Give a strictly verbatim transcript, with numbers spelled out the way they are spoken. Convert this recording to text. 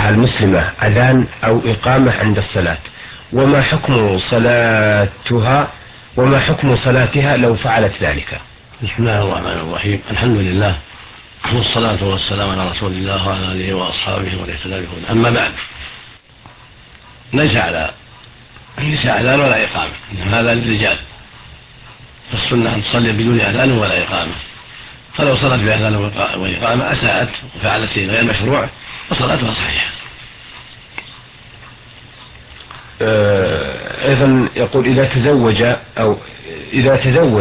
المرأة المسلمة أذان أو إقامة عند الصلاة، وما حكم صلاتها وما حكم صلاتها لو فعلت ذلك؟ بسم الله الرحمن الرحيم. الحمد لله والصلاة والسلام على رسول الله وعلى آله وأصحابه ومن اهتدى بهداه. أما بعد، ليس على النساء أذان ولا إقامة، إنما هذا للرجال، فالسنة أن تصلي بدون أذان ولا إقامة، فلو صلت بأذان وإقامة أساءت وفعلت شيء غير مشروع وصلاتها صحيحة. أيضا يقول إذا تزوج أو إذا تزوج